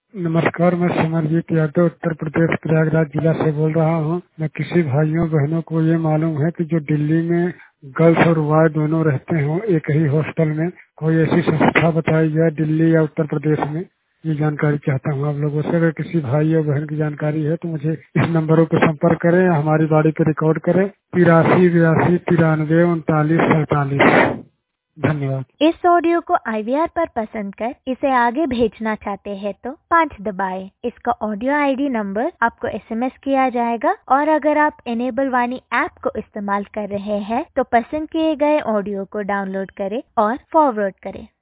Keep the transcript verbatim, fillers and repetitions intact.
नमस्कार, मैं सिमरजीत यादव उत्तर प्रदेश प्रयागराज जिला से बोल रहा हूँ। मैं किसी भाइयों बहनों को ये मालूम है कि जो दिल्ली में गर्ल्स और बॉय दोनों रहते हों एक ही हॉस्टल में, कोई ऐसी संस्था बताई जाए दिल्ली या उत्तर प्रदेश में। ये जानकारी चाहता हूँ आप लोगों से। अगर किसी भाई या बहन की जानकारी है तो मुझे इस नंबरों पर संपर्क करें, हमारी बाड़ी पे रिकॉर्ड करें। तिरासी बयासी तिरानवे उनतालीस सैतालीस। धन्यवाद। इस ऑडियो को आई वी आर पर पसंद कर इसे आगे भेजना चाहते हैं तो पाँच दबाएं। इसका ऑडियो आई डी नंबर आपको एस एम एस किया जाएगा और अगर आप इनेबल वाणी ऐप को इस्तेमाल कर रहे हैं तो पसंद किए गए ऑडियो को डाउनलोड करें और फॉरवर्ड करें।